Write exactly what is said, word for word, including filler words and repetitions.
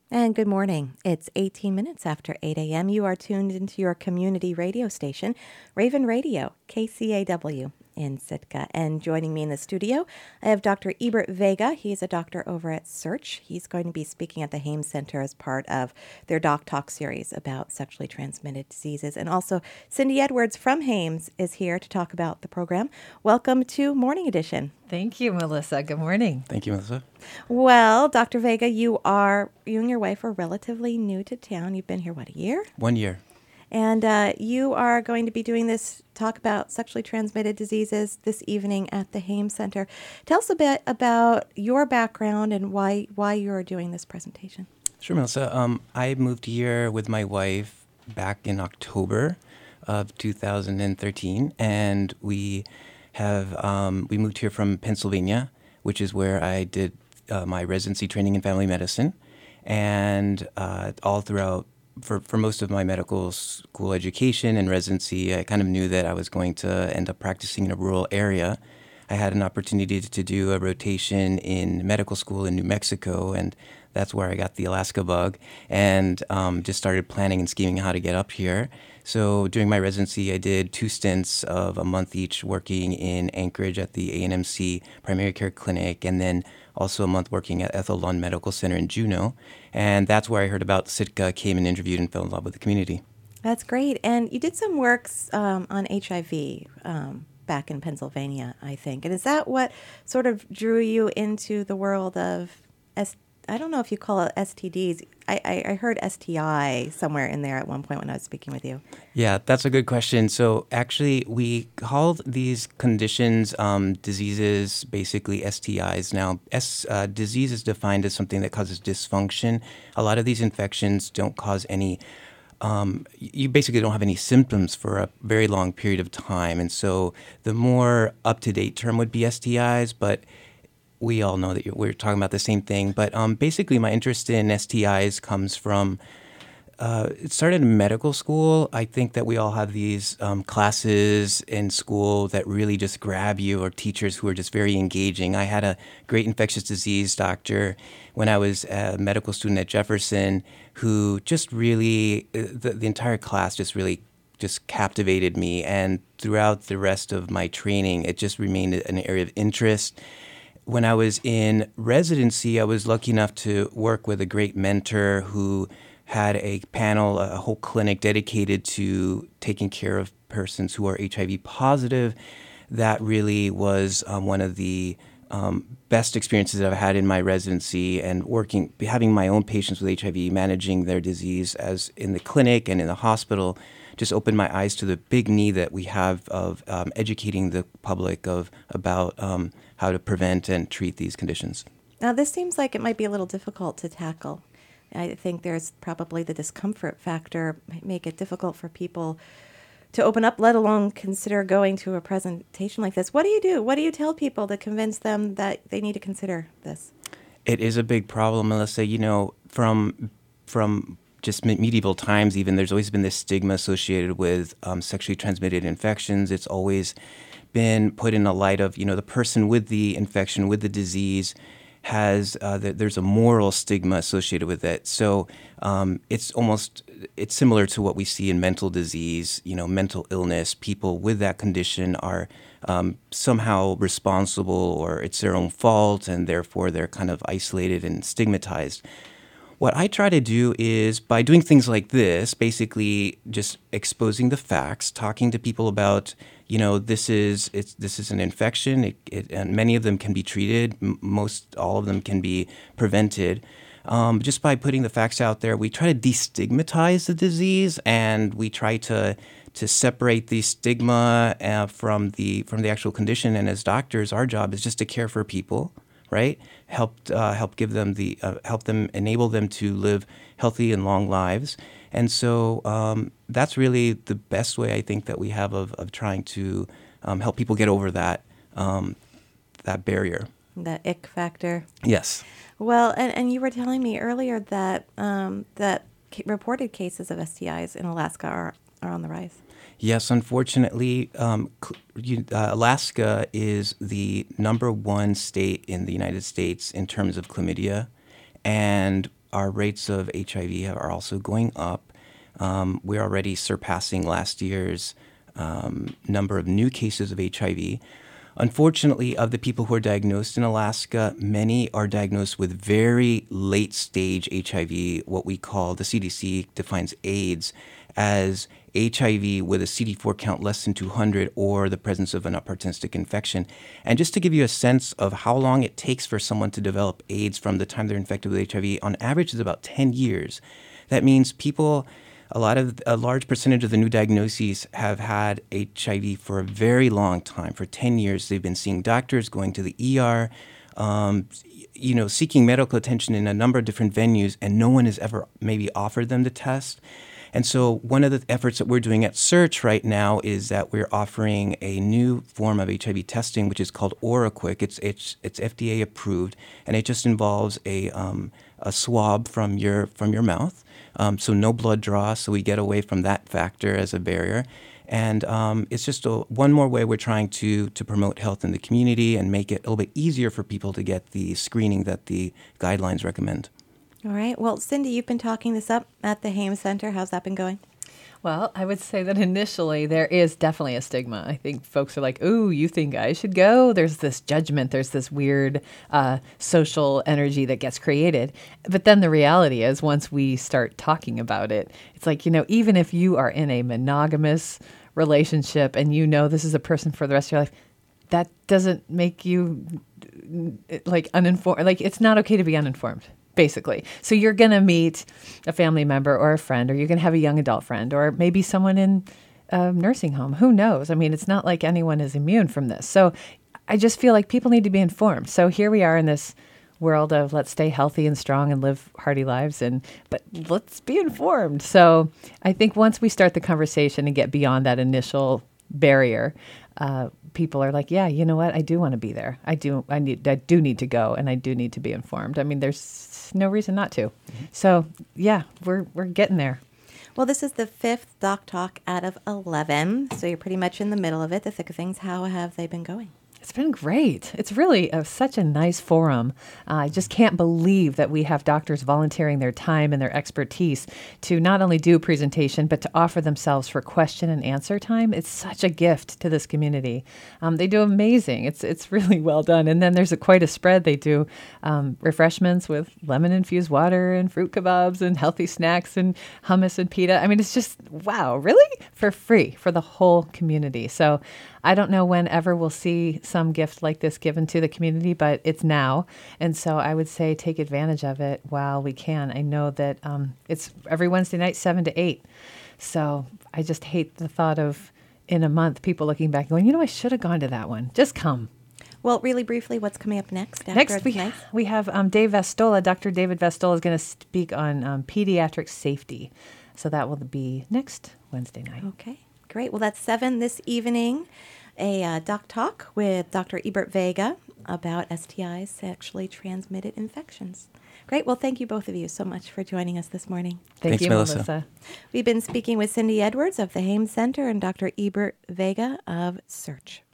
And good morning. It's eighteen minutes after eight a.m. You are tuned into your community radio station, Raven Radio, K C A W in Sitka. And joining me in the studio, I have Doctor Ebert Vega. He's a doctor over at Search. He's going to be speaking at the Haim Center as part of their Doc Talk series about sexually transmitted diseases. And also, Cindy Edwards from Haim's is here to talk about the program. Welcome to Morning Edition. Thank you, Melissa. Good morning. Thank you, Melissa. Well, Doctor Vega, you are, you and your wife are relatively new to town. You've been here, what, a year? One year. And uh, you are going to be doing this talk about sexually transmitted diseases this evening at the Haim Center. Tell us a bit about your background and why why you are doing this presentation. Sure, Melissa. Um, I moved here with my wife back in October of two thousand thirteen, and we have um, we moved here from Pennsylvania, which is where I did uh, my residency training in family medicine, and uh, all throughout. For, for most of my medical school education and residency, I kind of knew that I was going to end up practicing in a rural area. I had an opportunity to do a rotation in medical school in New Mexico, and that's where I got the Alaska bug, and um, just started planning and scheming how to get up here. So during my residency, I did two stints of a month each working in Anchorage at the A N M C Primary Care Clinic, and then also a month working at Ethel Lund Medical Center in Juneau. And that's where I heard about Sitka, came and interviewed, and fell in love with the community. That's great. And you did some works um, on H I V um, back in Pennsylvania, I think. And is that what sort of drew you into the world of S- I don't know if you call it S T Ds. I, I, I heard S T I somewhere in there at one point when I was speaking with you. Yeah, that's a good question. So actually, we called these conditions um, diseases, basically S T Is. Now, S, uh, disease is defined as something that causes dysfunction. A lot of these infections don't cause any Um, you basically don't have any symptoms for a very long period of time. And so the more up-to-date term would be S T Is, but we all know that we're talking about the same thing. But um, basically my interest in S T Is comes from, uh, it started in medical school. I think that we all have these um, classes in school that really just grab you, or teachers who are just very engaging. I had a great infectious disease doctor when I was a medical student at Jefferson who just really, the, the entire class just really just captivated me. And throughout the rest of my training, it just remained an area of interest. When I was in residency, I was lucky enough to work with a great mentor who had a panel, a whole clinic dedicated to taking care of persons who are H I V positive. That really was um, one of the um, best experiences that I've had in my residency, and working, having my own patients with H I V, managing their disease as in the clinic and in the hospital, just opened my eyes to the big need that we have of um, educating the public of about um, how to prevent and treat these conditions. Now, this seems like it might be a little difficult to tackle. I think there's probably the discomfort factor might make it difficult for people to open up, let alone consider going to a presentation like this. What do you do? What do you tell people to convince them that they need to consider this? It is a big problem, Melissa. You know, from from just medieval times even, there's always been this stigma associated with um, sexually transmitted infections. It's always been put in a light of, you know, the person with the infection, with the disease, has uh, the, there's a moral stigma associated with it. So um, it's almost it's similar to what we see in mental disease, you know, mental illness. People with that condition are um, somehow responsible, or it's their own fault, and therefore they're kind of isolated and stigmatized. What I try to do is, by doing things like this, basically just exposing the facts, talking to people about, you know, this is it's this is an infection, it, it, and many of them can be treated. M- most all of them can be prevented. Um, just by putting the facts out there, we try to destigmatize the disease, and we try to to separate the stigma uh, from the from the actual condition. And as doctors, our job is just to care for people, right? Help uh, help give them the uh, help them enable them to live healthy and long lives. And so um, that's really the best way I think that we have of of trying to um, help people get over that um, that barrier. The ick factor. Yes. Well, and, and you were telling me earlier that um, that ca- reported cases of S T Is in Alaska are, are on the rise. Yes, unfortunately, um, you, uh, Alaska is the number one state in the United States in terms of chlamydia. And our rates of H I V are also going up. Um, we're already surpassing last year's um, number of new cases of H I V. Unfortunately, of the people who are diagnosed in Alaska, many are diagnosed with very late stage H I V, what we call, the C D C defines AIDS as H I V with a C D four count less than two hundred or the presence of an opportunistic infection. And just to give you a sense of how long it takes for someone to develop AIDS from the time they're infected with H I V, on average is about ten years. That means people, a lot of a large percentage of the new diagnoses have had H I V for a very long time. For ten years, they've been seeing doctors, going to the E R, um, you know, seeking medical attention in a number of different venues, and no one has ever maybe offered them the test. And so one of the efforts that we're doing at Search right now is that we're offering a new form of H I V testing, which is called OraQuick. It's it's it's F D A approved, and it just involves a um, a swab from your from your mouth. Um, so no blood draw, so we get away from that factor as a barrier. And um, it's just a, one more way we're trying to to promote health in the community and make it a little bit easier for people to get the screening that the guidelines recommend. All right. Well, Cindy, you've been talking this up at the Haim Center. How's that been going? Well, I would say that initially there is definitely a stigma. I think folks are like, ooh, you think I should go? There's this judgment. There's this weird uh, social energy that gets created. But then the reality is once we start talking about it, it's like, you know, even if you are in a monogamous relationship and you know this is a person for the rest of your life, that doesn't make you like uninformed. Like it's not okay to be uninformed. Basically. So you're going to meet a family member or a friend, or you're going to have a young adult friend, or maybe someone in a nursing home. Who knows? I mean, it's not like anyone is immune from this. So I just feel like people need to be informed. So here we are in this world of let's stay healthy and strong and live hearty lives, and but let's be informed. So I think once we start the conversation and get beyond that initial barrier, uh, people are like, yeah, you know what? I do want to be there. I do. I need. I do need to go, and I do need to be informed. I mean, there's no reason not to. Mm-hmm. So yeah, we're we're getting there. Well, this is the fifth Doc Talk out of eleven, so you're pretty much in the middle of it, the thick of things. How have they been going? It's been great. It's really a, such a nice forum. Uh, I just can't believe that we have doctors volunteering their time and their expertise to not only do a presentation, but to offer themselves for question and answer time. It's such a gift to this community. Um, they do amazing. It's it's really well done. And then there's a, quite a spread. They do um, refreshments with lemon-infused water and fruit kebabs and healthy snacks and hummus and pita. I mean, it's just, wow, really? For free for the whole community. So I don't know whenever we'll see some gift like this given to the community, but it's now. And so I would say take advantage of it while we can. I know that um, it's every Wednesday night, seven to eight. So I just hate the thought of in a month, people looking back going, you know, I should have gone to that one. Just come. Well, really briefly, what's coming up next? After Next, we, nice? we have um, Dave Vastola. Doctor David Vastola is going to speak on um, pediatric safety. So that will be next Wednesday night. Okay. Great. Well, that's seven this evening. A uh, Doc Talk with Doctor Ebert Vega about S T Is, sexually transmitted infections. Great. Well, thank you both of you so much for joining us this morning. Thank Thanks, you, Melissa. Melissa. We've been speaking with Cindy Edwards of the Haim Center and Doctor Ebert Vega of Search.